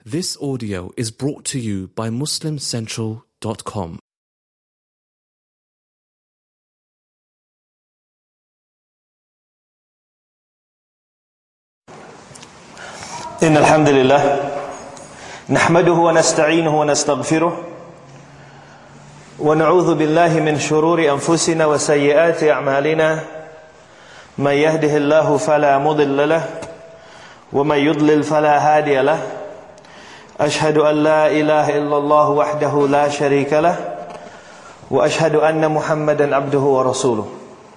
This audio is brought to you by MuslimCentral.com. إن الحمد لله نحمده ونستعينه ونستغفره ونعوذ بالله من شرور أنفسنا وسيئات أعمالنا من يهده الله فلا مضل له ومن يضلل فلا هادي له أشهد أن لا إله إلا الله وحده لا شريك له وأشهد أن محمدا عبده ورسوله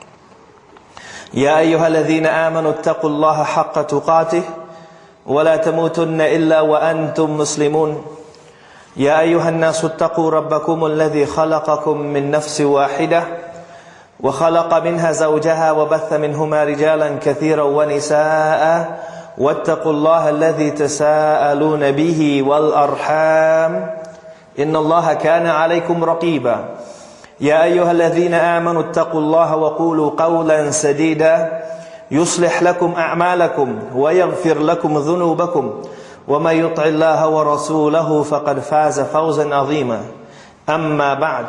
يا أيها الذين آمنوا اتقوا الله حق تقاته ولا تموتن إلا وأنتم مسلمون يا أيها الناس اتقوا ربكم الذي خلقكم من نفس واحدة وخلق منها زوجها وبث منهما رجالا كثيرا ونساء واتقوا الله الذي تساءلون به والأرحام إن الله كان عليكم رقيبا يا أيها الذين آمنوا اتقوا الله وقولوا قولا سديدا يصلح لكم أعمالكم ويغفر لكم ذنوبكم ومن يطع الله ورسوله فقد فاز فوزا عظيما أما بعد.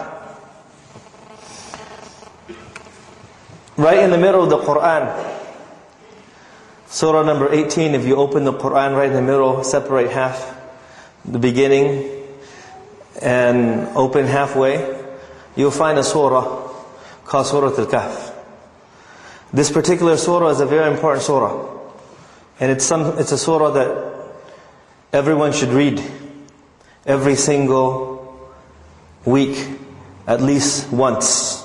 Right in the middle of the Quran, Surah number 18, if you open the Quran right in the middle, separate half, the beginning and open halfway, you'll find a surah called Surah Al-Kahf. This particular surah is a very important surah. And it's a surah that everyone should read every single week, at least once.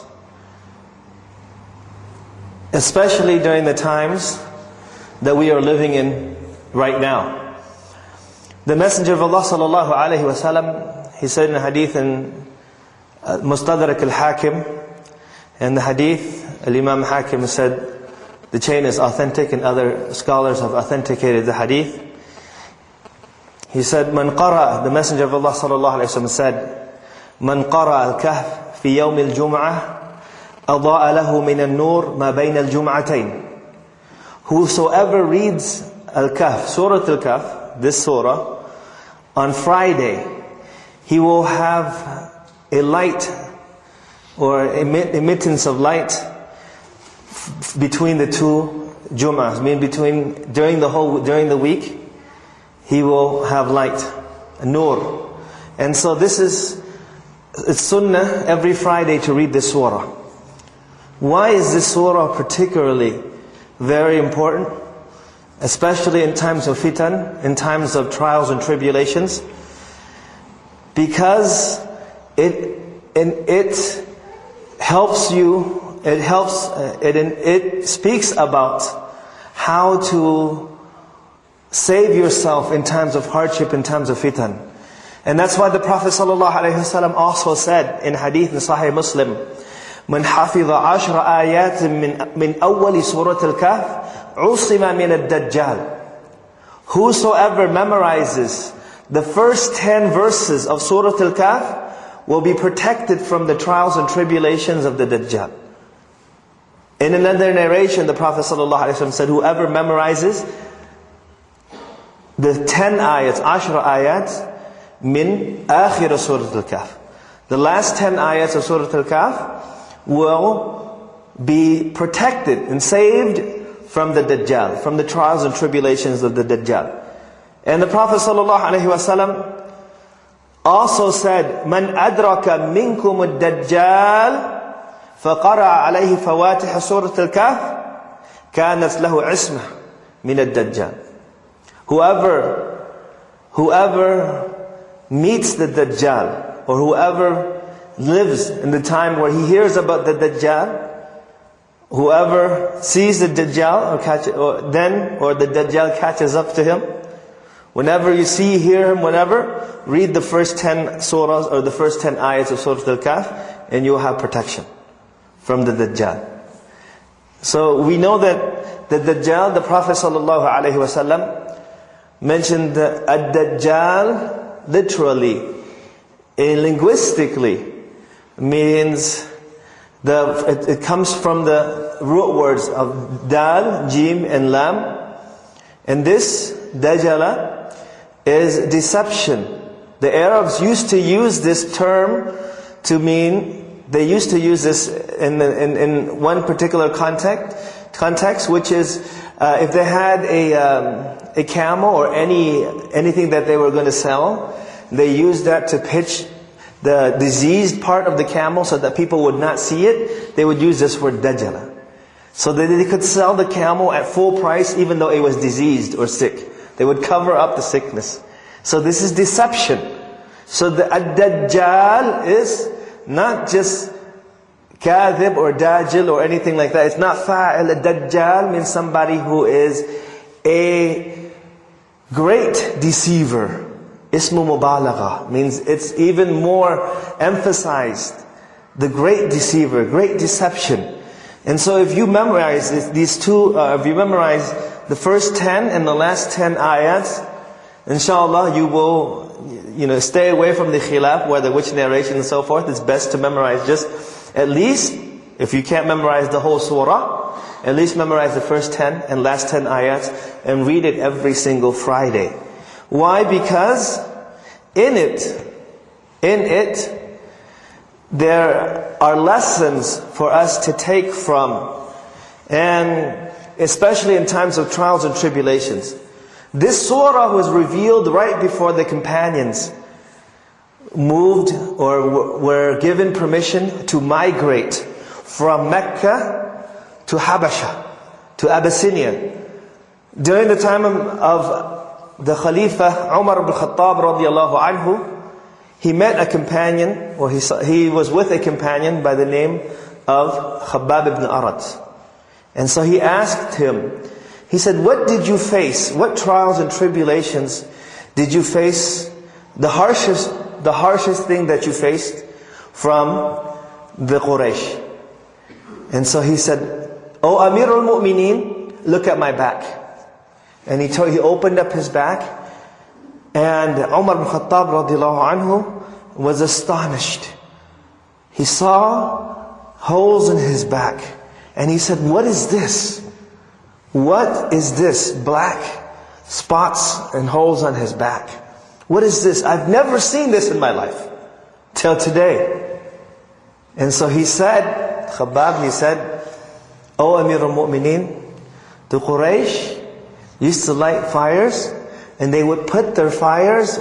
Especially during the times that we are living in right now. The Messenger of Allah sallallahu alaihi wasallam, he said in a hadith in Mustadrak al-Hakim, and the hadith, Al-Imam Hakim said the chain is authentic, and other scholars have authenticated the hadith. He said, "Man qara," the Messenger of Allah sallallahu alaihi wasallam said, "Man qara al-kahf fi yawm al-jum'ah, أضاء له من النور ما بين الجمعتين." Whosoever reads Al-Kahf, Surah Al-Kahf, this surah, on Friday, he will have a light or emittance of light between the two Jum'ahs. I mean, during the week, he will have light, a nur. And so it's sunnah every Friday to read this surah. Why is this surah particularly very important? Especially in times of fitan, in times of trials and tribulations. Because it helps you, it speaks about how to save yourself in times of hardship, in times of fitan. And that's why the Prophet ﷺ also said in hadith in Sahih Muslim, من حفظ 10 آيات من أول سورة الكهف عصم من الدجال. Whosoever memorizes the first 10 verses of Surah Al-Kahf will be protected from the trials and tribulations of the Dajjal. In another narration, the Prophet ﷺ said, whoever memorizes the 10 ayats, 10 ayat, min akhir Surah Al-Kahf, the last 10 ayats of Surah Al-Kahf, will be protected and saved from the Dajjal, from the trials and tribulations of the Dajjal. And the Prophet ﷺ also said, "Man adraka minkum ad-Dajjal faqara alayhi fawatih Surah Al-Kahf kanat lahu ismah min ad-Dajjal." Whoever meets the Dajjal, or whoever lives in the time where he hears about the Dajjal, whoever sees the Dajjal or the Dajjal catches up to him, whenever you hear him, read the first 10 surahs or the first 10 ayats of Surah Al-Kahf, and you will have protection from the Dajjal. So we know that the Dajjal, the Prophet ﷺ mentioned the Ad-Dajjal literally, linguistically, means it comes from the root words of Dal, Jim and Lam. And this Dajjala is deception. The Arabs used to use this term to mean, they used to use this in one particular context, which is if they had a camel or anything that they were going to sell, they used that to pitch the diseased part of the camel so that people would not see it. They would use this word dajjala. So that they could sell the camel at full price even though it was diseased or sick. They would cover up the sickness. So this is deception. So the ad-dajjal is not just kadhib or dajjal or anything like that. It's not fa'il. Ad-dajjal means somebody who is a great deceiver. Ismu mubalagha means it's even more emphasized. The great deceiver, great deception. And so if you memorize these two, if you memorize the first 10 and the last 10 ayats, inshallah you will, stay away from the khilaf, whether which narration and so forth. It's best to memorize just at least, if you can't memorize the whole surah, at least memorize the first 10 and last 10 ayats and read it every single Friday. Why? Because in it, there are lessons for us to take from, and especially in times of trials and tribulations. This surah was revealed right before the companions moved or were given permission to migrate from Mecca to Habasha, to Abyssinia. During the time of the Khalifa Umar ibn Khattab radiallahu anhu, he met a companion, or he was with a companion by the name of Khabbab ibn Arat. And so he asked him, he said, what did you face? What trials and tribulations did you face? The harshest thing that you faced from the Quraysh. And so he said, "O Amir al-Mu'mineen, look at my back." And he opened up his back, and Umar ibn Khattab radiallahu anhu was astonished. He saw holes in his back, and he said, "What is this? What is this black spots and holes on his back? What is this? I've never seen this in my life till today." And so he said, Khabbab, he said, "O Amir al-Mu'mineen, the Quraysh used to light fires, and they would put their fires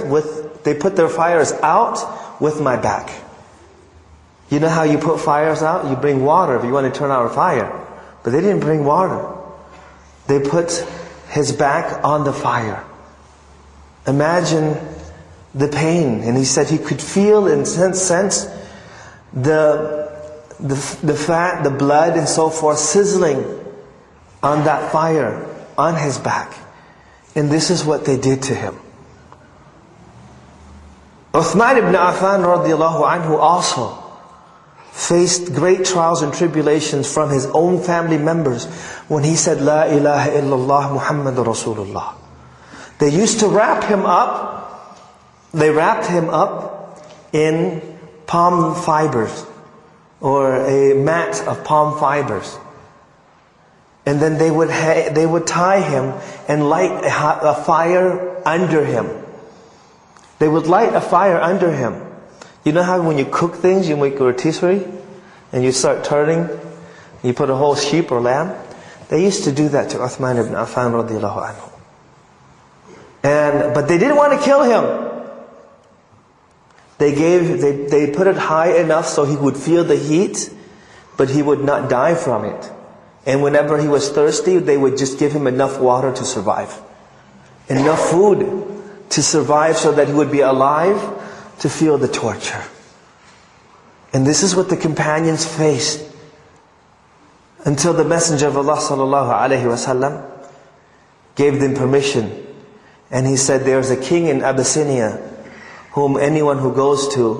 out with my back." You know how you put fires out? You bring water if you want to turn out a fire. But they didn't bring water. They put his back on the fire. Imagine the pain. And he said he could feel and sense the fat, the blood and so forth sizzling on that fire, on his back. And this is what they did to him. Uthman ibn Affan radiallahu anhu also faced great trials and tribulations from his own family members when he said, "La ilaha illallah Muhammadur Rasulullah." They used to wrap him up. They wrapped him up in palm fibers, or a mat of palm fibers. And then they would tie him and light a fire under him. They would light a fire under him. You know how when you cook things, you make a rotisserie, and you start turning, you put a whole sheep or lamb? They used to do that to Uthman ibn Affan radiallahu anhu. But they didn't want to kill him. They put it high enough so he would feel the heat, but he would not die from it. And whenever he was thirsty, they would just give him enough water to survive. Enough food to survive so that he would be alive to feel the torture. And this is what the companions faced until the Messenger of Allah sallallahu alaihi wasallam gave them permission. And he said, "There's a king in Abyssinia whom anyone who goes to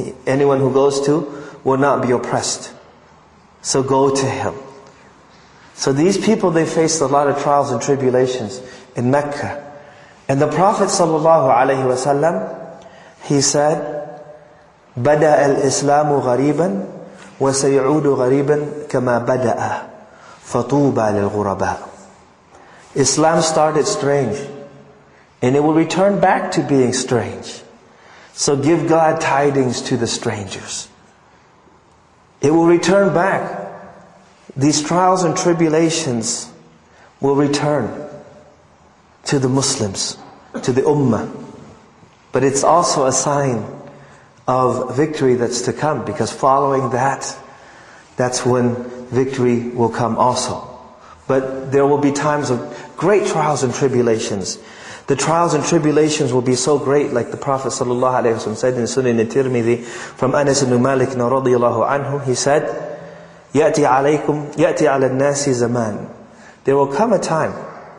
will not be oppressed. So go to him." So these people, they faced a lot of trials and tribulations in Mecca. And the Prophet sallallahu alaihi wasallam, he said, "Bada al-Islamu ghariban wa sayudu ghariban kama bada'a fatuba lil-ghuraba." Islam started strange, And it will return back to being strange. So give God tidings to the strangers. It will return back. These trials and tribulations will return to the Muslims, to the Ummah. But it's also a sign of victory that's to come, because following that, that's when victory will come also. But there will be times of great trials and tribulations. The trials and tribulations will be so great, like the Prophet ﷺ said in Sunan al-Tirmidhi from Anas ibn Malik radiyallahu anhu. He said, يَأْتِي عَلَى النَّاسِ زَمَانٍ. There will come a time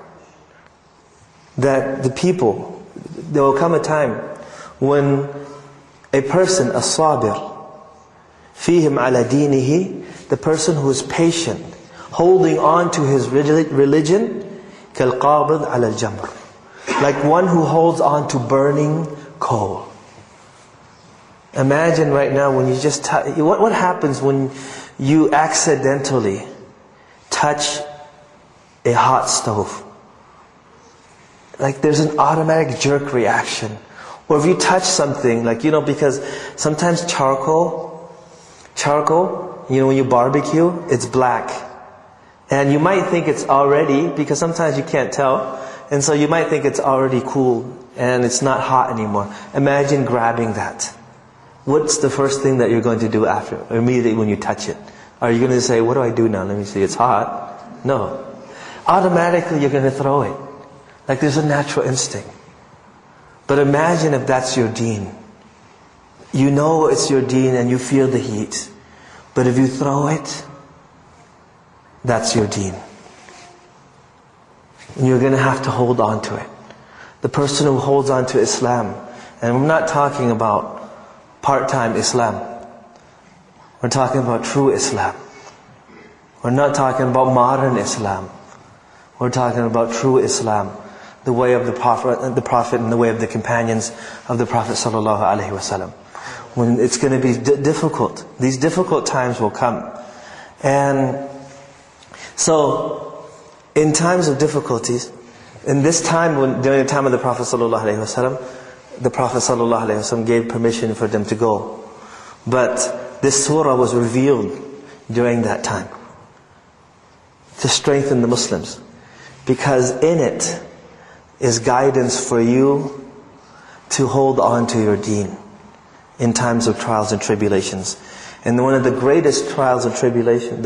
that there will come a time when a person, a sabir, فِيهِمْ عَلَى دِينِهِ, the person who is patient, holding on to his religion, كَالْقَابِضْ عَلَى الْجَمْرِ, like one who holds on to burning coal. Imagine right now when you just what happens when you accidentally touch a hot stove? Like there's an automatic jerk reaction. Or if you touch something, like, because sometimes charcoal, when you barbecue, it's black. And you might think it's already, because sometimes you can't tell, and so you might think it's already cool and it's not hot anymore. Imagine grabbing that. What's the first thing that you're going to do after, immediately when you touch it? Are you going to say, what do I do now? Let me see, it's hot? No. Automatically you're going to throw it. Like there's a natural instinct. But imagine if that's your deen. You know it's your deen and you feel the heat. But if you throw it, that's your deen. And you're going to have to hold on to it. The person who holds on to Islam, and we're not talking about part-time Islam. We're talking about true Islam. We're not talking about modern Islam. We're talking about true Islam. The way of the Prophet and the way of the companions of the Prophet ﷺ. When it's going to be difficult. These difficult times will come. And so, in times of difficulties, in this time, during the time of the Prophet ﷺ, the Prophet ﷺ gave permission for them to go. But this surah was revealed during that time to strengthen the Muslims. Because in it is guidance for you to hold on to your deen in times of trials and tribulations. And one of the greatest trials and tribulations,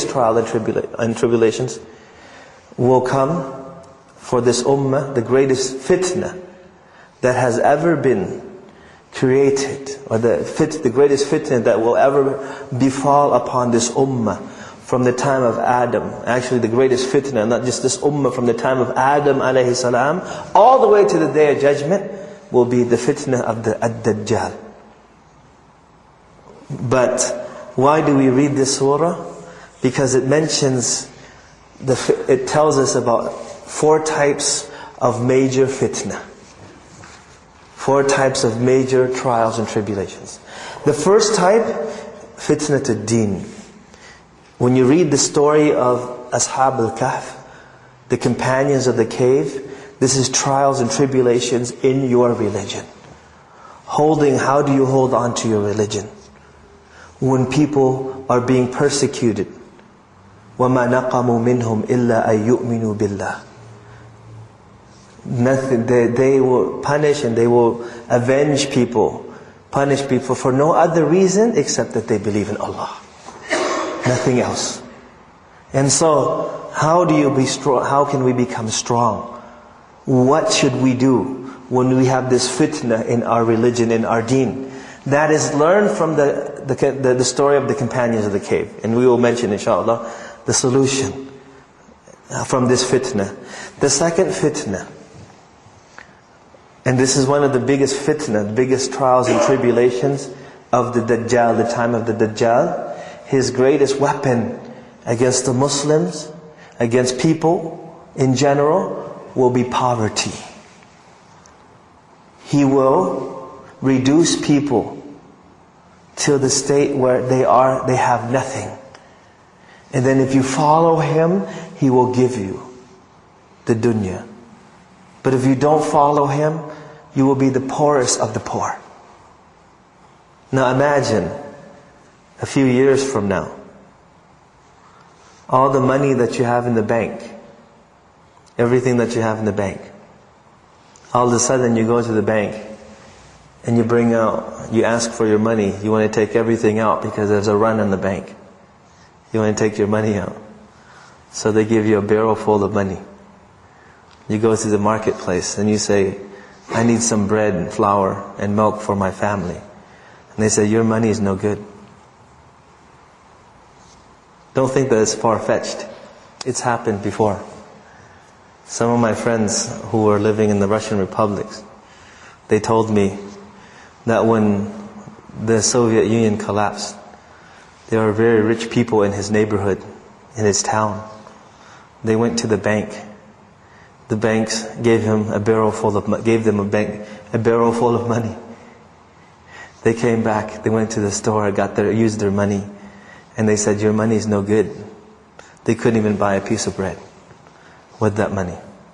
will come for this ummah, the greatest fitna that has ever been created, or the greatest fitna that will ever befall upon this ummah from the time of Adam. Actually the greatest fitna, not just this ummah, from the time of Adam alayhi salam, all the way to the day of judgment, will be the fitna of the Ad-Dajjal. But why do we read this surah? Because it mentions, it tells us about 4 types of major fitna. 4 types of major trials and tribulations. The first type, fitna to deen. When you read the story of Ashab al-Kahf, the companions of the cave, this is trials and tribulations in your religion. How do you hold on to your religion? When people are being persecuted. وَمَا نَقَمُوا مِنْهُمْ إِلَّا أَن يُؤْمِنُوا بِاللَّهِ. Nothing, they will punish and they will avenge people, punish people for no other reason except that they believe in Allah. Nothing else. And so, how do you be strong? How can we become strong? What should we do when we have this fitna in our religion, in our deen? That is, learn from the story of the companions of the cave. And we will mention, inshallah, the solution from this fitna. The second fitna, and this is one of the biggest fitna, the biggest trials and tribulations of the Dajjal, the time of the Dajjal. His greatest weapon against the Muslims, against people in general, will be poverty. He will reduce people to the state where they have nothing. And then if you follow him, he will give you the dunya. But if you don't follow him, you will be the poorest of the poor. Now imagine, a few years from now, all the money that you have in the bank, everything that you have in the bank, all of a sudden you go to the bank and you ask for your money. You want to take everything out because there's a run in the bank. You want to take your money out. So they give you a barrel full of money. You go to the marketplace and you say, I need some bread and flour and milk for my family. And they say, your money is no good. Don't think that it's far-fetched. It's happened before. Some of my friends who were living in the Russian republics, they told me that when the Soviet Union collapsed, there were very rich people in his neighborhood, in his town. They went to the bank. The banks gave them a barrel full of money. They came back, they went to the store, used their money, and they said, your money is no good. They couldn't even buy a piece of bread with that money.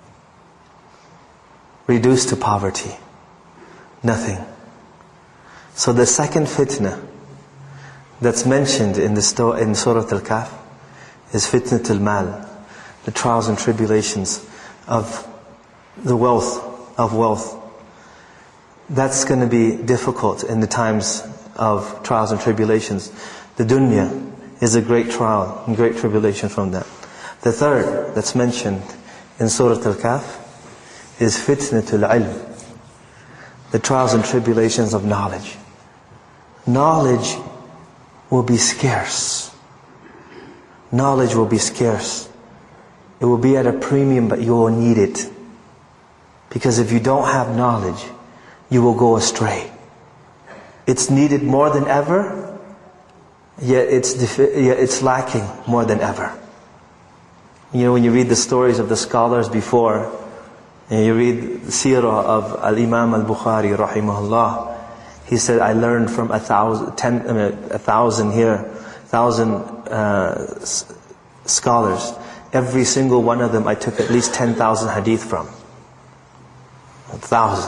Reduced to poverty. Nothing. So the second fitna that's mentioned in Surah Al-Kahf is fitnat al-mal, the trials and tribulations of the wealth. That's going to be difficult in the times of trials and tribulations. The dunya is a great trial and great tribulation from that. The third that's mentioned in Surah Al-Kahf is fitnatul ilm, the trials and tribulations of knowledge. Knowledge will be scarce. Knowledge will be scarce. It will be at a premium, but you will need it. Because if you don't have knowledge, you will go astray. It's needed more than ever, yet it's lacking more than ever. You know, when you read the stories of the scholars before, and you read the seerah of Al-Imam Al-Bukhari rahimahullah, he said, I learned from 1,000 scholars. Every single one of them I took at least 10,000 hadith from. 1,000.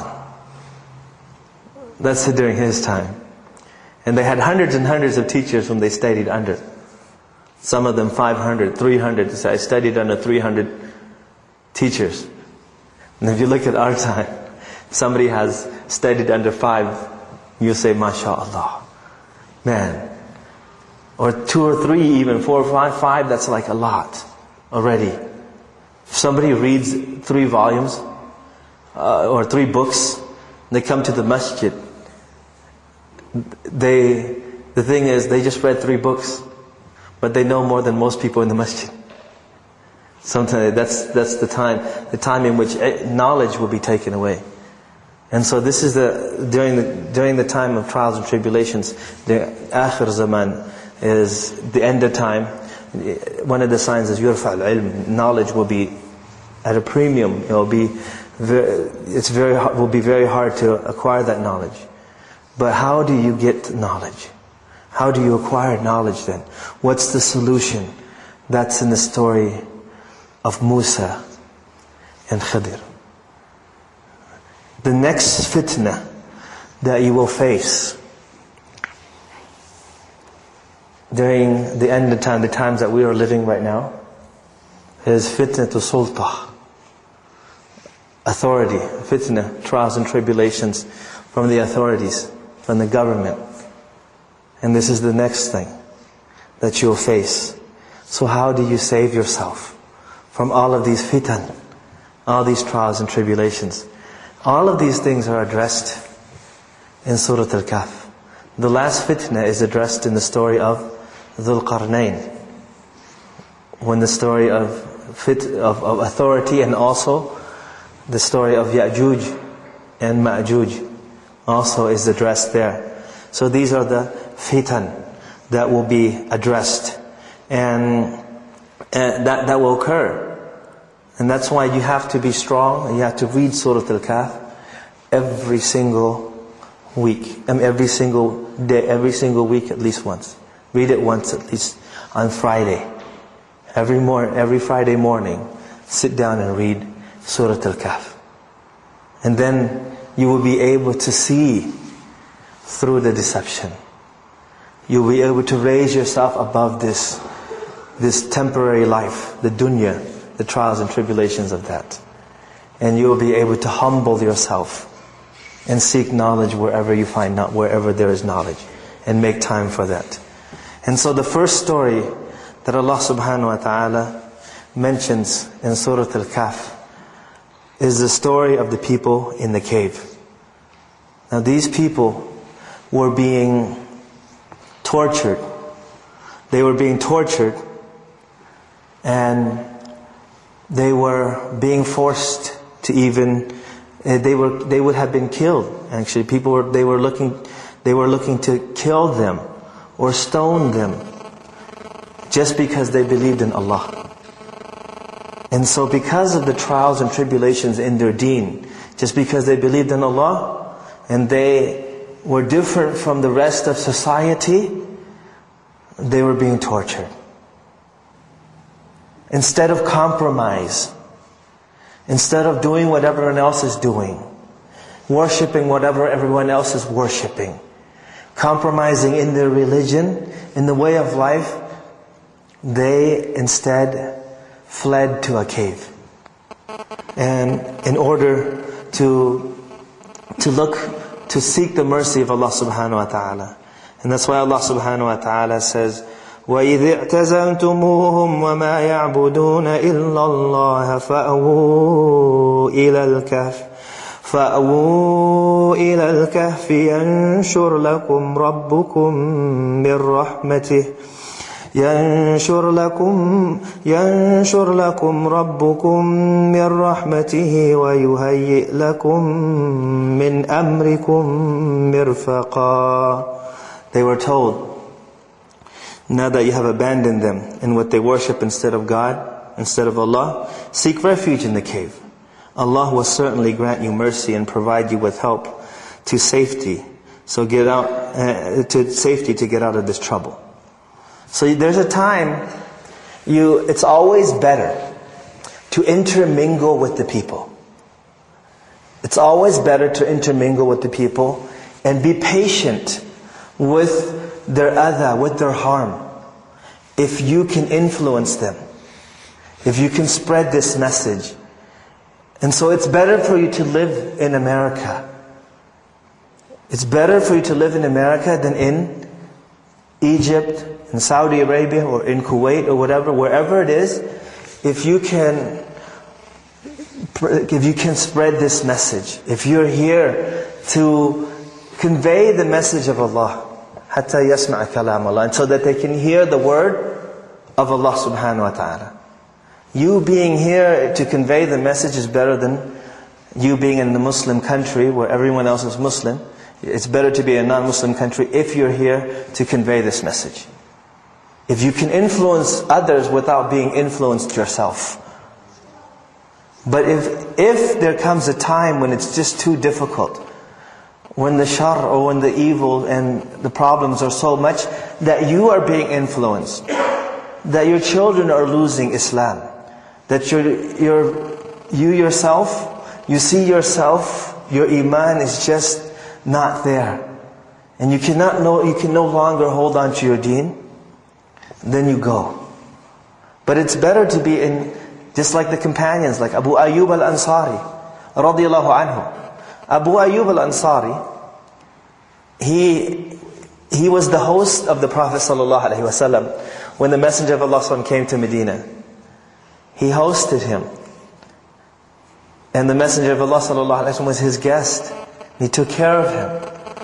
That's during his time. And they had hundreds and hundreds of teachers whom they studied under. Some of them 500, 300. So I studied under 300 teachers. And if you look at our time, somebody has studied under 5, you say, MashaAllah. Man. Or 2 or 3 even, 4 or 5, that's like a lot already. If somebody reads 3 volumes, or 3 books, they come to the masjid. The thing is, they just read 3 books, but they know more than most people in the masjid. Sometimes that's the time in which knowledge will be taken away. And so this is during the time of trials and tribulations, the akhir zaman is the end of time. One of the signs is yurfa al-ilm. Knowledge will be at a premium. It will be very hard to acquire that knowledge. But how do you get knowledge? How do you acquire knowledge then? What's the solution? That's in the story of Musa and Khidr. The next fitna that you will face during the end of time, the times that we are living right now, is fitna to sultah. Authority, fitna, trials and tribulations from the authorities, from the government. And this is the next thing that you'll face. So how do you save yourself from all of these fitan, all these trials and tribulations? All of these things are addressed in Surah Al-Kahf. The last fitna is addressed in the story of Dhul Qarnayn, when the story of authority, and also the story of Ya'juj and Ma'juj also is addressed there. So these are the fitan that will be addressed, and that will occur. And that's why you have to be strong, and you have to read Surah Al-Kahf every single week, every single day, every single week at least once. Read it once at least on Friday. Every Friday morning, sit down and read Surah Al-Kahf. And then you will be able to see through the deception. You'll be able to raise yourself above this temporary life, the dunya, the trials and tribulations of that. And you'll be able to humble yourself and seek knowledge wherever you find out, wherever there is knowledge, and make time for that. And so the first story that Allah subhanahu wa ta'ala mentions in Surah Al-Kahf is the story of the people in the cave. Now these people were being tortured. They were being tortured, and they were being forced to even, they would have been killed. Actually, they were looking to kill them or stone them just because they believed in Allah. And so because of the trials and tribulations in their deen, just because they believed in Allah and they were different from the rest of society, they were being tortured. Instead of compromise, instead of doing what everyone else is doing, worshipping whatever everyone else is worshipping, compromising in their religion, in the way of life, they instead fled to a cave. And in order to seek the mercy of Allah subhanahu wa ta'ala. And that's why Allah subhanahu wa ta'ala says, وَإِذِ اعْتَزَلْتُمُوهُمْ وَمَا يَعْبُدُونَ إِلَّا اللَّهَ فَأْوُوا إِلَى الْكَهْفِ يَنْشُرْ لَكُمْ رَبُّكُمْ مِنْ رَحْمَتِهِ ينشر لكم ربكم من رحمته ويهيئ لكم من أمركم مرفقا. They were told, now that you have abandoned them in what they worship instead of God, instead of Allah, seek refuge in the cave. Allah will certainly grant you mercy and provide you with help to safety. So get out to safety to get out of this trouble. So there's a time, it's always better to intermingle with the people. It's always better to intermingle with the people and be patient with their adha, with their harm. If you can influence them, if you can spread this message. And so it's better for you to live in America. It's better for you to live in America than in Egypt, in Saudi Arabia, or in Kuwait, or whatever, wherever it is. If you can spread this message, if you're here to convey the message of Allah, hatta yasma'a kalam Allah, and so that they can hear the word of Allah subhanahu wa ta'ala. You being here to convey the message is better than you being in the Muslim country where everyone else is Muslim. It's better to be in a non-Muslim country if you're here to convey this message. If you can influence others without being influenced yourself. But if there comes a time when it's just too difficult, when the shar or when the evil and the problems are so much that you are being influenced, that your children are losing Islam, that you yourself, you see yourself, your iman is just not there, and you can no longer hold on to your deen, then you go. But it's better to be in, just like the companions, like Abu Ayyub al-Ansari, radiyallahu anhu. Abu Ayyub al-Ansari, he was the host of the Prophet sallallahu alaihi wasallam when the Messenger of Allah came to Medina. He hosted him, and the Messenger of Allah sallallahu alaihi wasallam was his guest. He took care of him.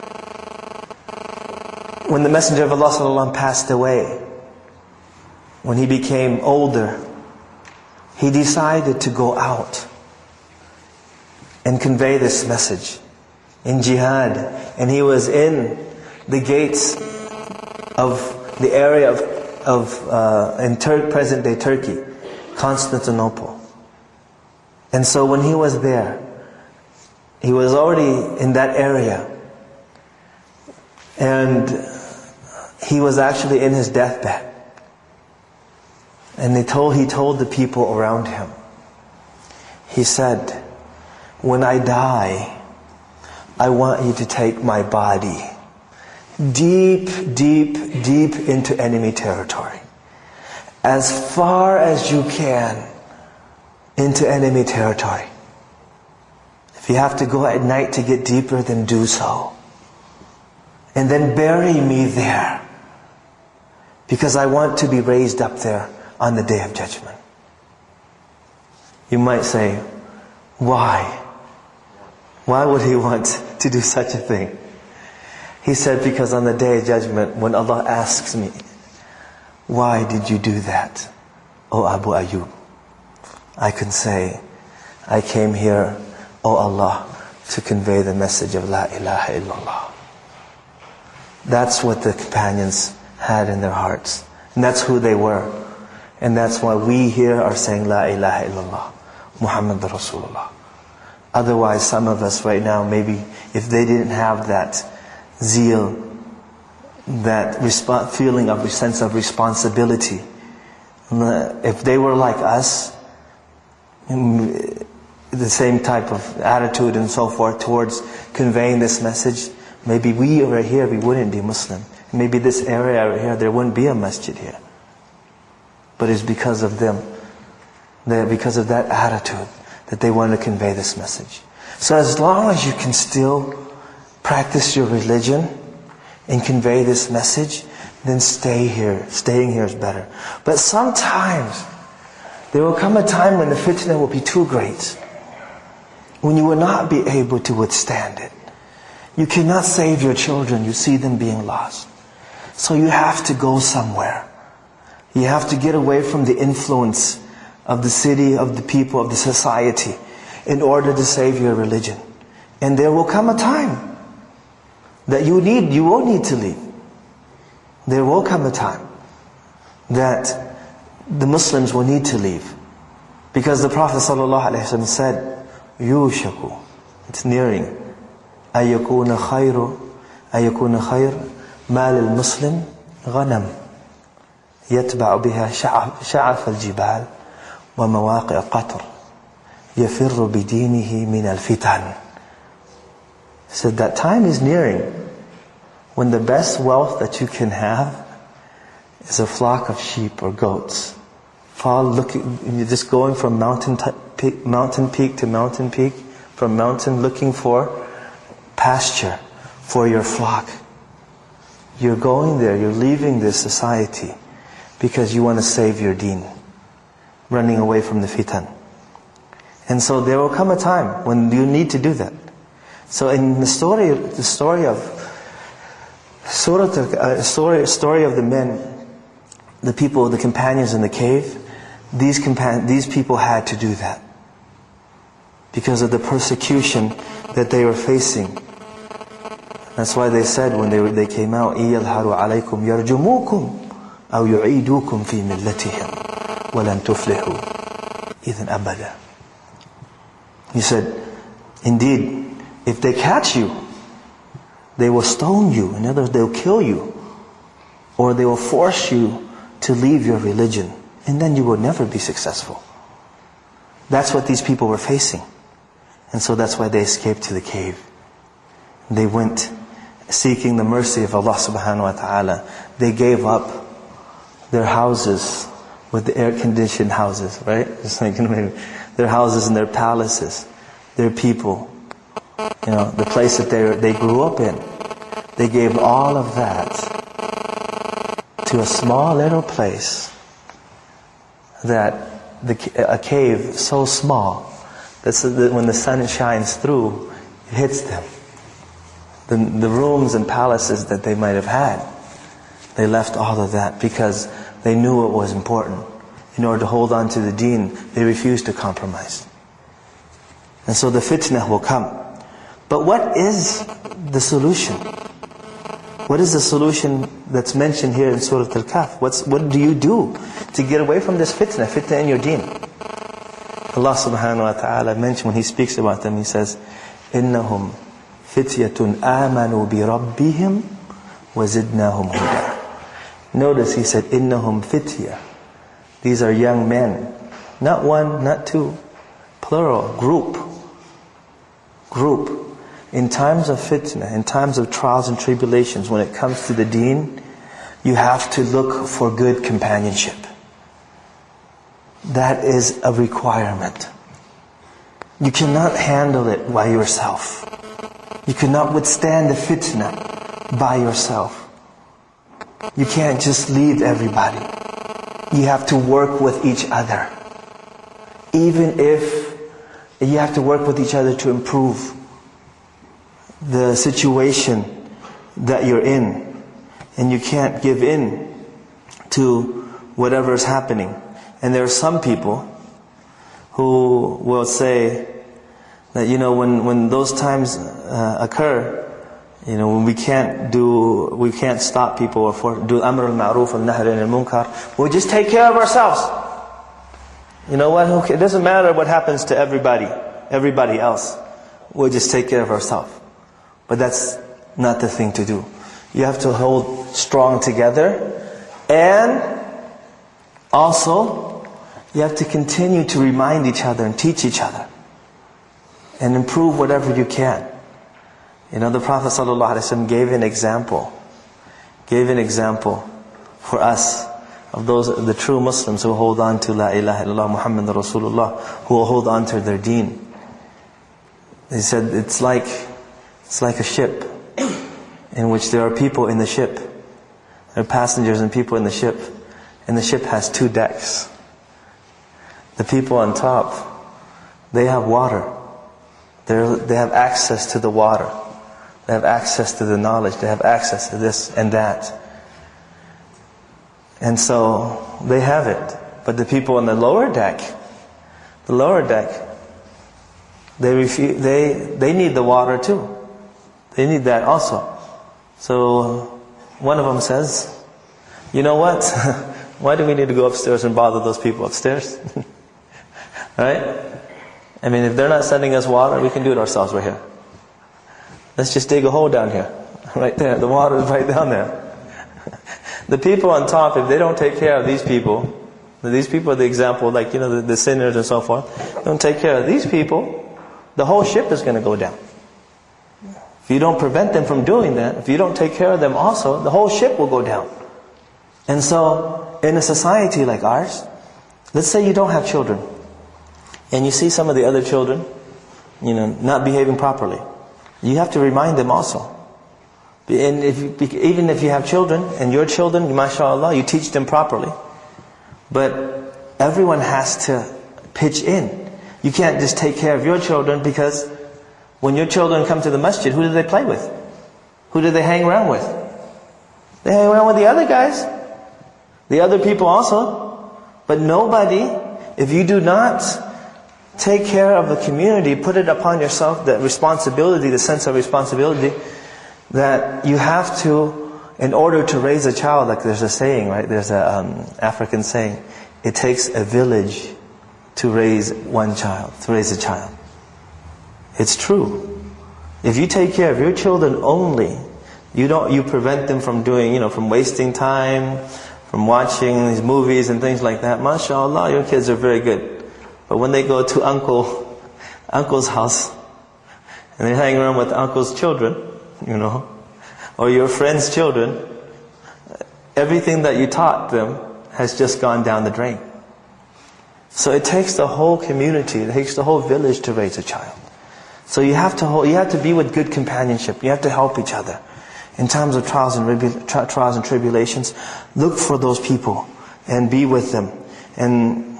When the Messenger of Allah sallallahu alaihi wasallam passed away, when he became older, he decided to go out and convey this message in jihad. And he was in the gates of the area in present-day Turkey, Constantinople. And so when he was there, he was already in that area, and he was actually in his deathbed. And he told the people around him, he said, when I die, I want you to take my body deep, deep, deep into enemy territory. As far as you can into enemy territory. If you have to go at night to get deeper, then do so. And then bury me there. Because I want to be raised up there on the Day of Judgment. You might say, why? Why would he want to do such a thing? He said, because on the Day of Judgment, when Allah asks me, why did you do that, O Abu Ayyub? I can say, I came here, O Allah, to convey the message of La ilaha illallah. That's what the companions had in their hearts. And that's who they were. And that's why we here are saying La ilaha illallah, Muhammad Rasulullah. Otherwise, some of us right now, maybe if they didn't have that zeal, that feeling of a sense of responsibility, if they were like us, the same type of attitude and so forth towards conveying this message, maybe we over here, we wouldn't be Muslim. Maybe this area over here, there wouldn't be a masjid here. But it's because of them, because of that attitude, that they want to convey this message. So as long as you can still practice your religion and convey this message, then stay here. Staying here is better. But sometimes there will come a time when the fitna will be too great, when you will not be able to withstand it. You cannot save your children. You see them being lost. So you have to go somewhere. You have to get away from the influence of the city, of the people, of the society, in order to save your religion. And there will come a time that you will need to leave. There will come a time that the Muslims will need to leave. Because the Prophet ﷺ said, يُوشَكُ, it's nearing, أَيَكُونَ خَيْرٌ مَا لِلْمُسْلِمِ غَنَمٌ يتبع بها شعف الجبال ومواقع قطر يفر بدينه من الفتن. He said that time is nearing when the best wealth that you can have is a flock of sheep or goats. You're just going from mountain peak to mountain peak, from mountain looking for pasture for your flock. You're going there, you're leaving this society because you want to save your deen, running away from the fitan. And so there will come a time when you need to do that. So in the story of the men, the people, the companions in the cave, these people had to do that because of the persecution that they were facing. That's why they said when they came out, إِيَظْهَرُ عَلَيْكُمْ يَرْجُمُوكُمْ أَوْ يُعِيدُوكُمْ فِي مِلَّتِهِمْ وَلَنْ تُفْلِحُوا إِذًا أَبَدًا. He said, indeed, if they catch you, they will stone you. In other words, they'll kill you. Or they will force you to leave your religion. And then you will never be successful. That's what these people were facing. And so that's why they escaped to the cave. They went seeking the mercy of Allah subhanahu wa ta'ala. They gave up their houses with the air-conditioned houses, right? It's like their houses and their palaces, their people, the place that they grew up in. They gave all of that to a small little place a cave so small that when the sun shines through, it hits them. The rooms and palaces that they might have had, they left all of that because they knew it was important. In order to hold on to the deen, they refused to compromise. And so the fitnah will come. But what is the solution? What is the solution that's mentioned here in Surah Al-Kahf? What do you do to get away from this fitnah in your deen? Allah subhanahu wa ta'ala mentioned when He speaks about them, He says, إِنَّهُمْ فِتْيَةٌ آمَنُوا بِرَبِّهِمْ وَزِدْنَاهُمْ هُدًى. Notice He said, إِنَّهُمْ فِتْيَةٌ. These are young men. Not one, not two. Plural, group. group, in times of fitna, in times of trials and tribulations, when it comes to the deen, you have to look for good companionship. That is a requirement. You cannot handle it by yourself. You cannot withstand the fitna by yourself. You can't just leave everybody. You have to work with each other. Even if you have to work with each other to improve the situation that you're in. And you can't give in to whatever is happening. And there are some people who will say that, when those times occur, when we can't stop people or do amr al-ma'ruf and nahy al-munkar, we'll just take care of ourselves. You know what? It doesn't matter what happens to everybody else. We'll just take care of ourselves. But that's not the thing to do. You have to hold strong together, and also you have to continue to remind each other and teach each other and improve whatever you can. The Prophet ﷺ gave an example for us of the true Muslims who hold on to La ilaha illallah Muhammad Rasulullah, who will hold on to their deen. He said it's like a ship in which there are people in the ship. There are passengers and people in the ship. And the ship has 2 decks. The people on top, they have water. They have access to the water. They have access to the knowledge. They have access to this and that. And so they have it. But the people on the lower deck, they need the water too. They need that also. So one of them says, you know what? Why do we need to go upstairs and bother those people upstairs? Right? I mean, if they're not sending us water, we can do it ourselves right here. Let's just dig a hole down here. Right there. The water is right down there. The people on top, if they don't take care of these people are the example, like, the sinners and so forth, don't take care of these people, the whole ship is going to go down. If you don't prevent them from doing that, if you don't take care of them also, the whole ship will go down. And so, in a society like ours, let's say you don't have children, and you see some of the other children, not behaving properly. You have to remind them also. And even if you have children, and your children, mashallah, you teach them properly. But everyone has to pitch in. You can't just take care of your children, because when your children come to the masjid, who do they play with? Who do they hang around with? They hang around with the other guys. The other people also. But nobody, if you do not take care of the community, put it upon yourself, that responsibility, the sense of responsibility, that you have to, in order to raise a child, like there's a saying, right? There's a African saying, it takes a village to raise one child, to raise a child. It's true. If you take care of your children only, you prevent them from doing, from wasting time, from watching these movies and things like that. MashaAllah, your kids are very good. But when they go to uncle's house, and they hang around with uncle's children, or your friend's children, everything that you taught them has just gone down the drain. So it takes the whole community, it takes the whole village to raise a child. So you have to be with good companionship. You have to help each other. In times of trials and tribulations, look for those people and be with them. And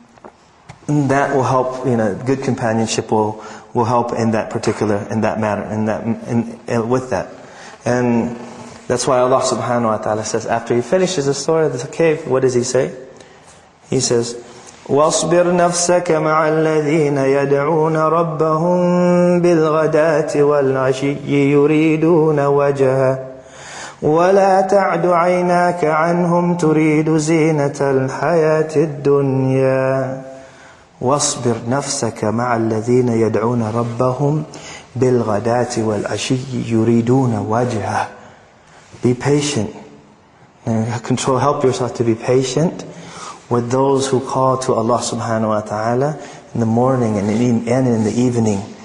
that will help, good companionship will help in that matter, with that. And that's why Allah subhanahu wa ta'ala says, after He finishes the story of the cave, what does He say? He says, وَاصْبِرْ نَفْسَكَ مَعَ الَّذِينَ يَدْعُونَ رَبَّهُمْ بِالْغَدَاةِ وَالْعَشِيِّ يُرِيدُونَ وَجْهَهُ وَلَا تَعْدُ عَيْنَاكَ عَنْهُمْ تُرِيدُ زِينَةَ الْحَيَاةِ الدُّنْيَا وَاصْبِرْ نَفْسَكَ مَعَ الَّذِينَ يَدْعُونَ رَبَّهُمْ بِالْغَدَاةِ وَالْعَشِيِّ يُرِيدُونَ وَجْهَهُ. Be patient. Help yourself to be patient with those who call to Allah subhanahu wa ta'ala in the morning and in the evening.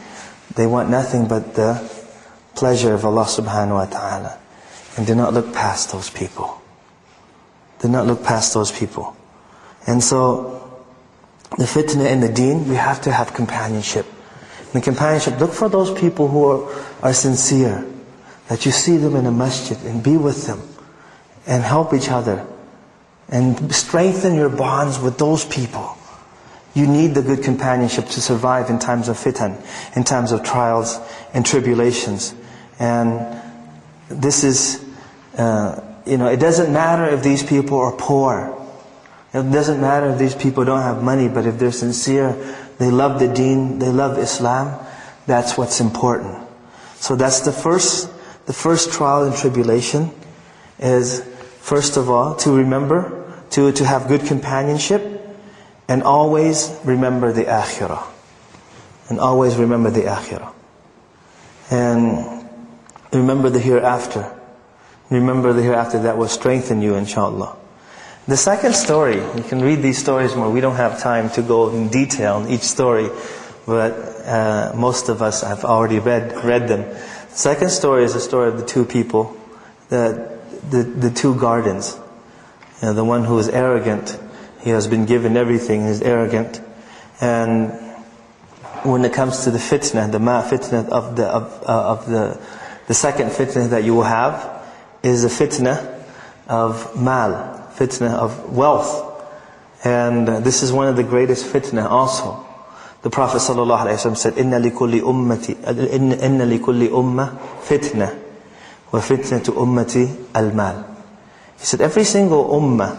They want nothing but the pleasure of Allah subhanahu wa ta'ala. And do not look past those people. Do not look past those people. And so, the fitna in the deen, we have to have companionship. In the companionship, look for those people who are sincere. That you see them in a masjid and be with them. And help each other. And strengthen your bonds with those people. You need the good companionship to survive in times of fitan, in times of trials and tribulations. And this is, it doesn't matter if these people are poor. It doesn't matter if these people don't have money, but if they're sincere, they love the deen, they love Islam, that's what's important. So that's the first trial and tribulation is, first of all, to remember, to have good companionship, and always remember the akhirah. And always remember the akhirah. And remember the hereafter. Remember the hereafter that will strengthen you, inshallah. The second story, you can read these stories more. We don't have time to go in detail on each story, but most of us have already read them. The second story is the story of the two people, the two gardens. The one who is arrogant, he has been given everything, he's arrogant. And when it comes to the fitna, the fitna of the second fitna that you will have is the fitna of mal. Fitna of wealth. And this is one of the greatest fitna also. The Prophet ﷺ said, إِنَّ لِكُلِّ أُمَّةٍ فِتْنَةٍ وَفِتْنَةُ أُمَّتِي الْمَالِ. He said, every single ummah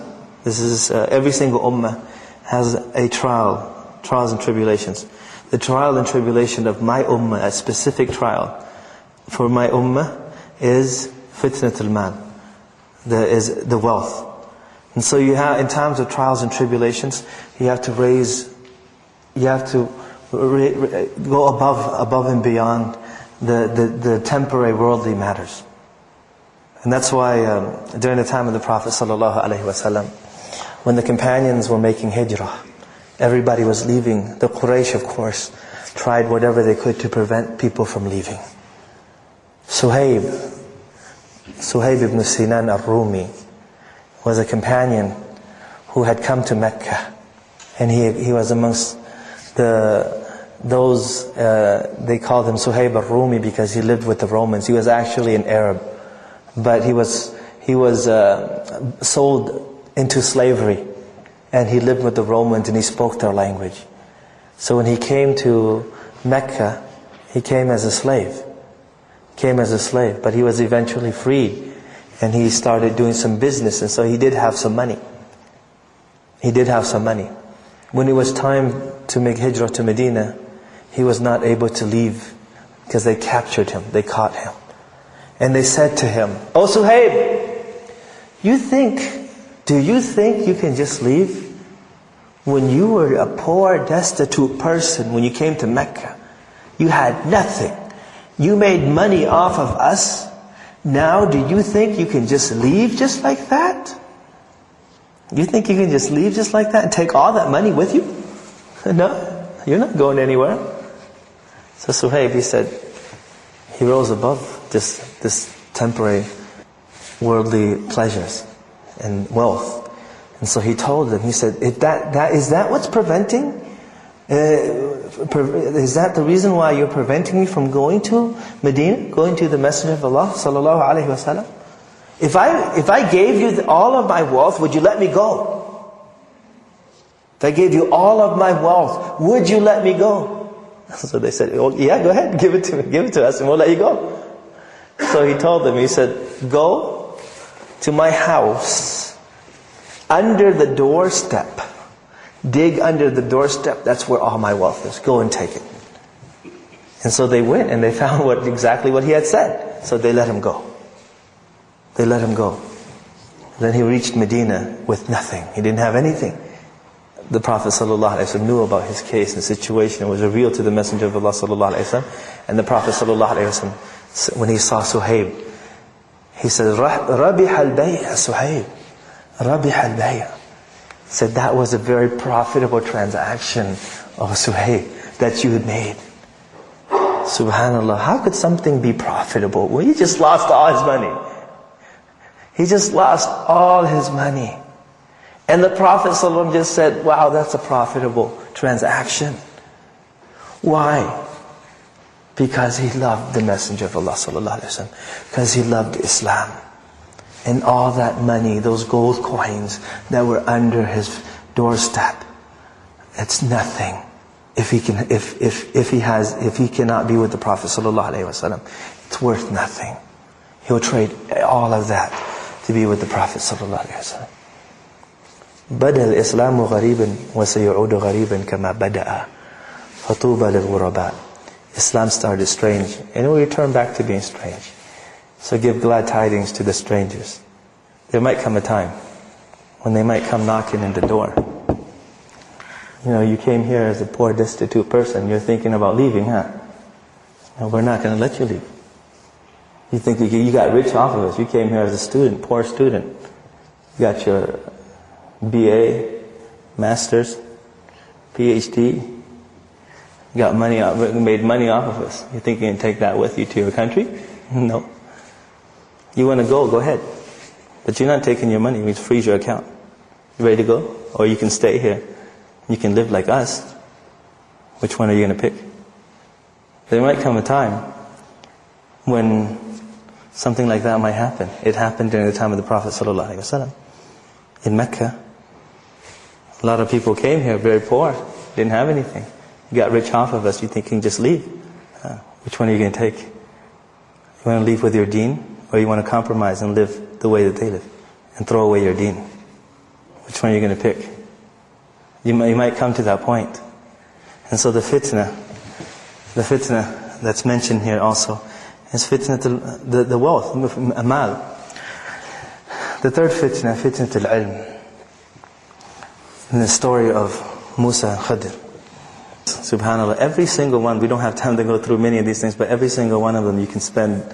has a trials and tribulations. The trial and tribulation of my ummah, a specific trial for my ummah, is fitnat al-mal, is the wealth. And so you have, in times of trials and tribulations, you have to go above and beyond the temporary worldly matters. And that's why during the time of the Prophet ﷺ, when the companions were making hijrah, everybody was leaving. The Quraysh, of course, tried whatever they could to prevent people from leaving. Suhaib ibn Sinan al-Rumi was a companion who had come to Mecca, and he was amongst those they called him Suhaib al-Rumi because he lived with the Romans. He was actually an Arab, but he was sold into slavery, and he lived with the Romans and he spoke their language. So when he came to Mecca, he came as a slave. But he was eventually freed. And he started doing some business, and so he did have some money. When it was time to make hijrah to Medina, he was not able to leave because they captured him, they caught him. And they said to him, "Oh Suhaib, do you think you can just leave? When you were a poor, destitute person, when you came to Mecca, you had nothing. You made money off of us. Now, do you think you can just leave just like that? You think you can just leave just like that and take all that money with you? No, you're not going anywhere." So Suhaib, he rose above this temporary worldly pleasures and wealth. And so he told them, he said, is that what's preventing? Is that the reason why you're preventing me from going to Medina, going to the Messenger of Allah sallallahu alaihi wasallam? If I gave you all of my wealth, would you let me go? If I gave you all of my wealth, would you let me go? So they said, "Oh, yeah, go ahead, give it to us and we'll let you go." So he told them, he said, "Go to my house, under the doorstep. Dig under the doorstep, that's where all my wealth is. Go and take it." And so they went and they found exactly what he had said. So they let him go. Then he reached Medina with nothing. He didn't have anything. The Prophet ﷺ knew about his case and situation. It was revealed to the Messenger of Allah ﷺ. And the Prophet ﷺ, when he saw Suhaib, he said, "Rabih al-bay'a Suhaib. Rabih al-bay'a." Said that was a very profitable transaction of Suhaib that you had made. Subhanallah, how could something be profitable? Well, he just lost all his money. He just lost all his money. And the Prophet ﷺ just said, wow, that's a profitable transaction. Why? Because he loved the Messenger of Allah ﷺ. Because he loved Islam. And all that money, those gold coins that were under his doorstep, it's nothing. If he cannot be with the Prophet ﷺ, it's worth nothing. He'll trade all of that to be with the Prophet ﷺ. بدأ الإسلام غريبا وسيعود غريبا كما بدأ فطوبى للغرباء. Islam started strange and it will return back to being strange. So give glad tidings to the strangers. There might come a time when they might come knocking in the door. You came here as a poor, destitute person. You're thinking about leaving, huh? No, we're not going to let you leave. You think you got rich off of us. You came here as a student, poor student. You got your BA, Masters, PhD. You got money, made money off of us. You think you can take that with you to your country? No. You want to go ahead. But you're not taking your money. We freeze your account. You ready to go? Or you can stay here. You can live like us. Which one are you going to pick? There might come a time when something like that might happen. It happened during the time of the Prophet ﷺ. In Mecca, a lot of people came here very poor, didn't have anything. You got rich off of us, you think you can just leave. Which one are you going to take? You want to leave with your deen? Or you want to compromise and live the way that they live? And throw away your deen? Which one are you going to pick? You might come to that point. And so the fitna that's mentioned here also, is fitna the wealth, amal. The third fitna al-ilm. In the story of Musa and Khadir. Subhanallah, every single one, we don't have time to go through many of these things, but every single one of them you can spend,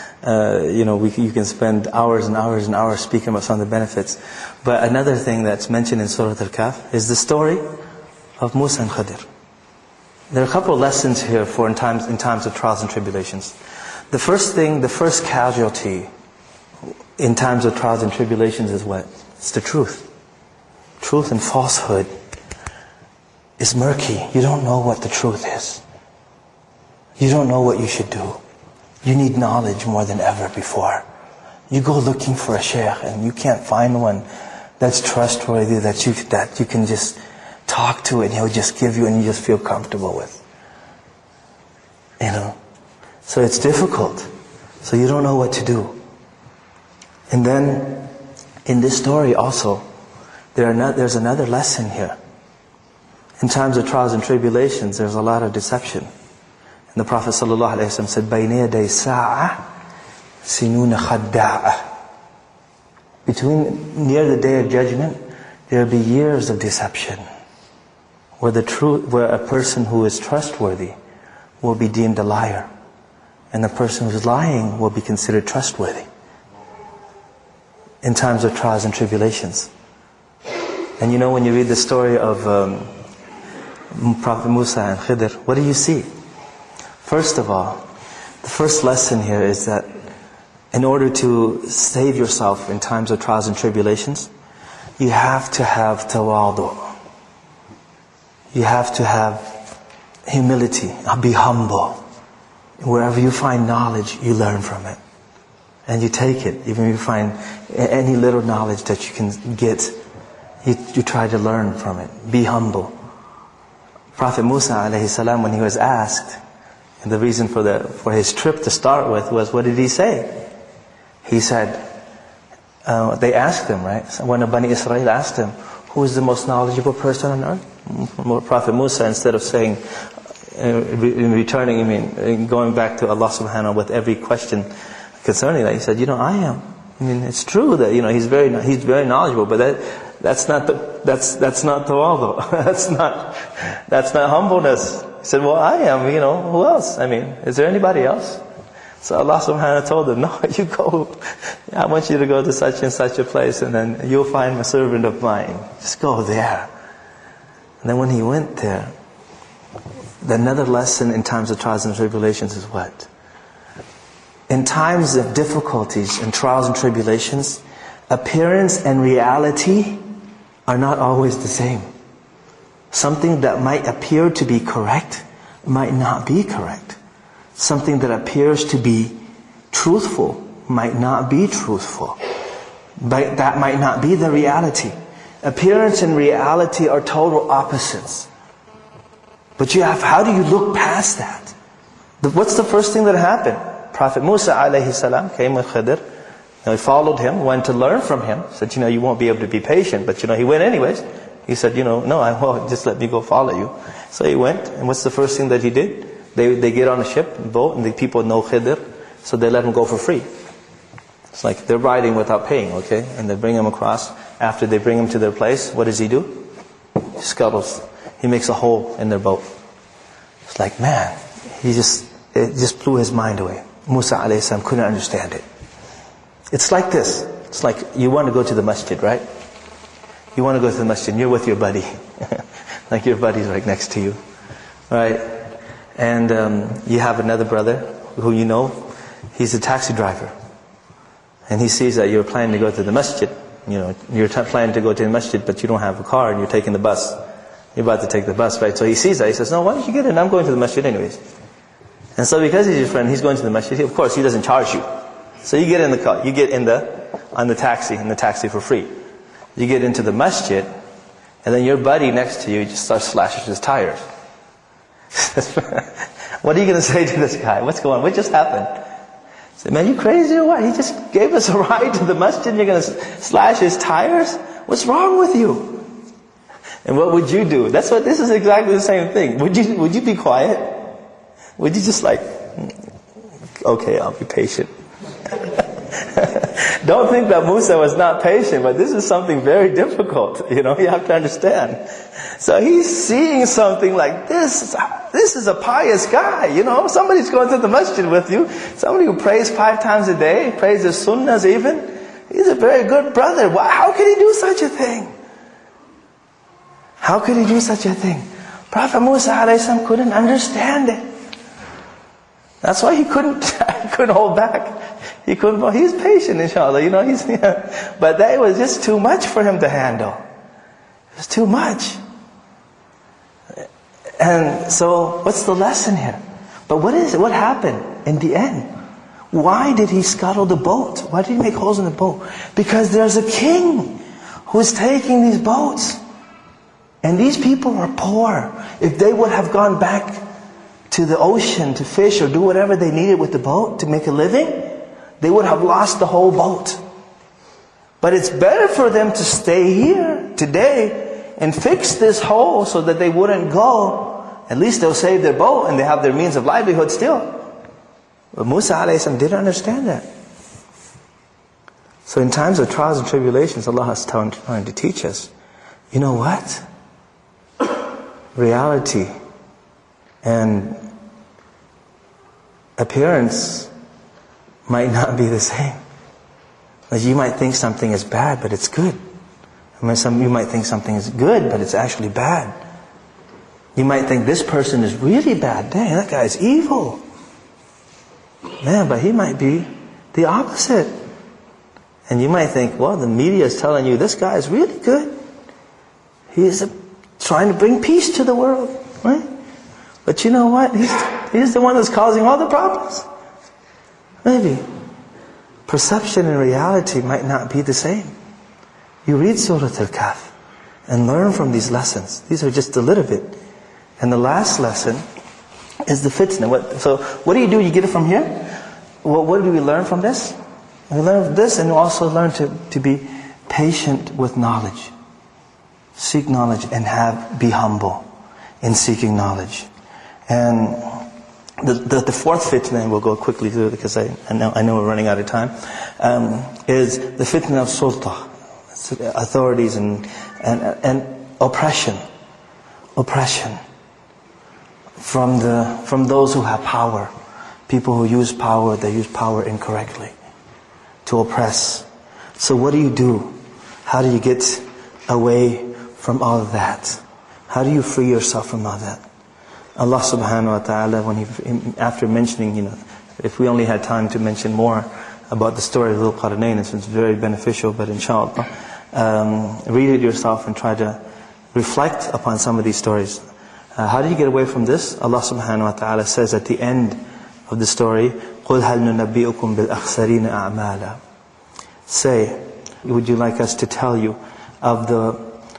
you can spend hours and hours and hours speaking about some of the benefits. But another thing that's mentioned in Surah Al-Kahf is the story of Musa and Khadir. There are a couple of lessons here for in times of trials and tribulations. The first casualty in times of trials and tribulations is what? It's the truth. Truth and falsehood is murky. You don't know what the truth is. You don't know what you should do. You need knowledge more than ever before. You go looking for a shaykh and you can't find one that's trustworthy, that you can just talk to and he'll just give you and you just feel comfortable with. So it's difficult. So you don't know what to do. And then in this story also, there's another lesson here. In times of trials and tribulations, there's a lot of deception. And the Prophet ﷺ said, بَيْنَ يَدَيْ سَاعَةٍ سِنُونَ خَدَّاءَ. Near the day of judgment, there will be years of deception, where a person who is trustworthy will be deemed a liar, and the person who is lying will be considered trustworthy. In times of trials and tribulations. And when you read the story of Prophet Musa and Khidr, what do you see? First of all, the first lesson here is that in order to save yourself in times of trials and tribulations, you have to have tawadu. You have to have humility. Be humble. Wherever you find knowledge, you learn from it. And you take it. Even if you find any little knowledge that you can get, you try to learn from it. Be humble. Prophet Musa alayhi salam, when he was asked, and the reason for his trip to start with was, what did he say? He said, they asked him, right? One of Bani Israel asked him, who is the most knowledgeable person on earth? Prophet Musa, instead of saying, going back to Allah subhanahu with every question concerning that, he said, I am. It's true that he's very knowledgeable, but that's not tawadu. That's not humbleness. He said, well, I am. Who else? Is there anybody else? So Allah subhanahu wa ta'ala told him, no, you go. I want you to go to such and such a place, and then you'll find a servant of mine. Just go there. And then when he went there, Another lesson in times of trials and tribulations is what? In times of difficulties and trials and tribulations, appearance and reality are not always the same. Something that might appear to be correct might not be correct. Something that appears to be truthful might not be truthful. But that might not be the reality. Appearance and reality are total opposites. But how do you look past that? What's the first thing that happened? Prophet Musa alayhi salam came with Khidr. He followed him, went to learn from him. Said, you won't be able to be patient. But he went anyways. He said, no, I won't. Just let me go follow you. So he went. And what's the first thing that he did? They get on a ship, a boat, and the people know Khidr. So they let him go for free. It's like they're riding without paying, okay? And they bring him across. After they bring him to their place, what does he do? He scuttles. He makes a hole in their boat. It's like, man, it just blew his mind away. Musa alayhi salam couldn't understand it. It's like this. It's like you want to go to the masjid, right? You want to go to the masjid and you're with your buddy. Like your buddy's right next to you. Right? And you have another brother who he's a taxi driver. And he sees that you're planning to go to the masjid. You're planning to go to the masjid, but you don't have a car and you're taking the bus. You're about to take the bus, right? So he sees that. He says, no, why don't you get in? I'm going to the masjid anyways. And so because he's your friend, he's going to the masjid. Of course, he doesn't charge you. So you get in the car. You get in the taxi for free. You get into the masjid, and then your buddy next to you just starts slashing his tires. What are you going to say to this guy? What's going on? What just happened? I said, man, you crazy or what? He just gave us a ride to the masjid and you're going to slash his tires? What's wrong with you? And what would you do? This is exactly the same thing. Would you be quiet? Would you just okay, I'll be patient. Don't think that Musa was not patient, but this is something very difficult. You have to understand. So he's seeing something like this. This is a pious guy. Somebody's going to the masjid with you. Somebody who prays 5 times a day, prays the sunnahs even. He's a very good brother. How could he do such a thing? How could he do such a thing? Prophet Musa alayhi salam couldn't understand it. That's why he couldn't hold back. He's patient, inshallah. But that was just too much for him to handle. It was too much. And so, what's the lesson here? But what happened in the end? Why did he scuttle the boat? Why did he make holes in the boat? Because there's a king who's taking these boats. And these people are poor. If they would have gone back to the ocean to fish or do whatever they needed with the boat to make a living, they would have lost the whole boat. But it's better for them to stay here today and fix this hole so that they wouldn't go. At least they'll save their boat and they have their means of livelihood still. But Musa alayhi salam didn't understand that. So in times of trials and tribulations, Allah is trying to teach us, you know what? Reality and appearance might not be the same. Like you might think something is bad, but it's good. You might think something is good, but it's actually bad. You might think this person is really bad. Dang, that guy's evil. Man, but he might be the opposite. And you might think, well, the media is telling you this guy is really good. He is trying to bring peace to the world, right? But you know what? He's the one that's causing all the problems. Maybe. Perception and reality might not be the same. You read Surah Al-Kahf and learn from these lessons. These are just a little bit. And the last lesson is the fitna. So what do? You get it from here? What do we learn from this? We learn this and we also learn to be patient with knowledge. Seek knowledge and be humble in seeking knowledge. And the fourth fitna, and we'll go quickly through it because I know we're running out of time, is the fitna of sultah, authorities and oppression. Oppression from those who have power. People who use power, they use power incorrectly to oppress. So what do? How do you get away from all of that? How do you free yourself from all that? Allah subhanahu wa ta'ala, after mentioning, if we only had time to mention more about the story of Dhul Qarnayn, it's very beneficial, but inshallah, read it yourself and try to reflect upon some of these stories. How do you get away from this? Allah subhanahu wa ta'ala says at the end of the story, قُلْ هَلْ نُنَبِّئُكُمْ بِالْأَخْسَرِينَ أَعْمَالًا. Say, would you like us to tell you of the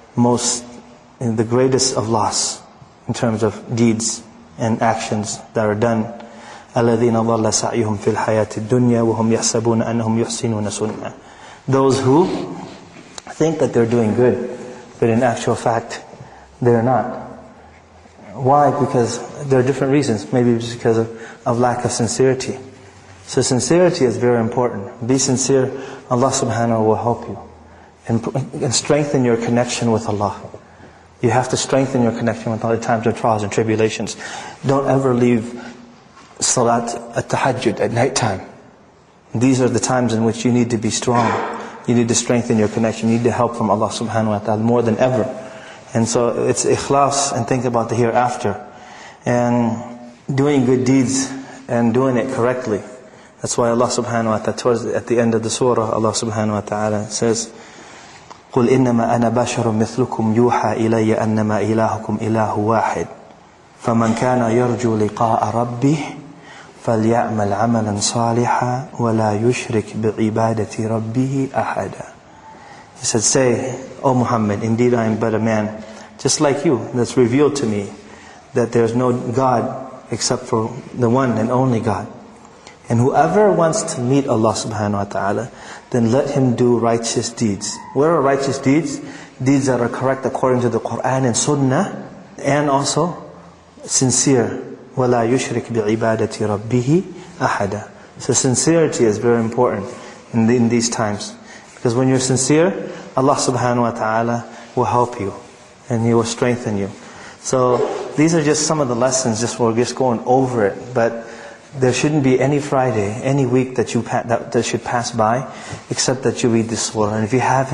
greatest of loss in terms of deeds and actions that are done? الَّذِينَ ضَلَّ سَعْيُهُمْ فِي الْحَيَاةِ الدُّنْيَا وَهُمْ يَحْسَبُونَ أَنَّهُمْ يُحْسِنُونَ صُنْعًا. Those who think that they're doing good, but in actual fact, they're not. Why? Because there are different reasons. Maybe just because of lack of sincerity. So sincerity is very important. Be sincere. Allah subhanahu wa ta'ala will help you. And strengthen your connection with Allah. You have to strengthen your connection with Allah at times of trials and tribulations. Don't ever leave Salat at-Tahajjud at night time. These are the times in which you need to be strong. You need to strengthen your connection. You need the help from Allah subhanahu wa ta'ala more than ever. And so it's ikhlas, and think about the hereafter. And doing good deeds and doing it correctly. That's why Allah subhanahu wa ta'ala, towards at the end of the surah, Allah subhanahu wa ta'ala says, قُلْ إِنَّمَا أَنَا بَشَرٌ مِثْلُكُمْ يُوحَى إِلَيَّ أَنَّمَا إِلَهُكُمْ إِلَهُ وَاحِدٌ فَمَنْ كَانَ يَرْجُو لِقَاءَ رَبِّهِ فَلْيَعْمَلْ عَمَلًا صَالِحًا وَلَا يُشْرِكْ بِعِبَادَةِ رَبِّهِ أَحَدًا. He said, say, O Muhammad, indeed I am but a man, just like you, that's revealed to me that there's no God except for the one and only God. And whoever wants to meet Allah subhanahu wa ta'ala, then let him do righteous deeds. What are righteous deeds? Deeds that are correct according to the Quran and Sunnah, and also sincere. وَلَا يُشْرِكْ بِعِبَادَةِ رَبِّهِ أَحَدًا. So sincerity is very important in these times. Because when you're sincere, Allah subhanahu wa ta'ala will help you. And He will strengthen you. So these are just some of the lessons, we're just going over it. But there shouldn't be any Friday, any week that should pass by, except that you read this surah. And if you have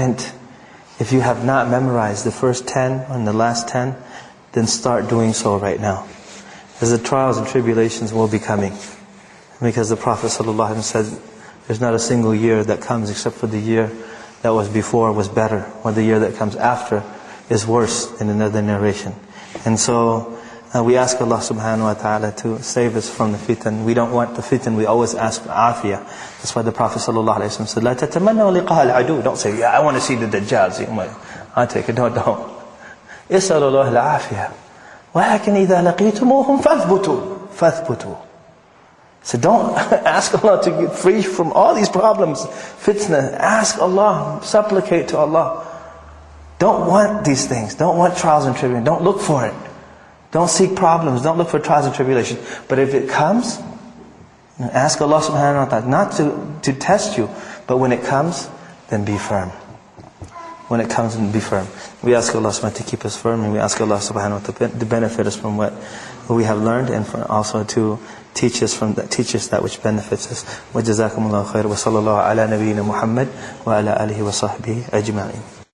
not memorized the first 10 and the last 10, then start doing so right now. As the trials and tribulations will be coming. Because the Prophet ﷺ said, there's not a single year that comes except for the year that was before was better, or the year that comes after is worse in another narration. And so we ask Allah subhanahu wa ta'ala to save us from the fitan. We don't want the fitan, we always ask for afiyah. That's why the Prophet ﷺ said, لا تتمنوا لقاء العدو. Don't say, I want to see the Dajjal. I'll take it. No, don't. اسأل الله العافية. ولكن إذا لقيتموهم فاثبتوا. So don't ask Allah to get free from all these problems, fitna. Ask Allah, supplicate to Allah. Don't want these things. Don't want trials and tribulations. Don't look for it. Don't seek problems. Don't look for trials and tribulations. But if it comes, ask Allah subhanahu wa ta'ala not to test you, but when it comes, then be firm. When it comes, then be firm. We ask Allah subhanahu wa ta'ala to keep us firm, and we ask Allah subhanahu wa ta'ala to benefit us from what we have learned, and also to teach us that which benefits us. وَجَزَاكُمُ اللَّهُ خَيْرًا وَصَلَّى اللَّهُ عَلَى نَبِيِّنَا مُحَمَّدٍ وَعَلَى آلِهِ وَصَحْبِهِ أَجْمَعِينَ.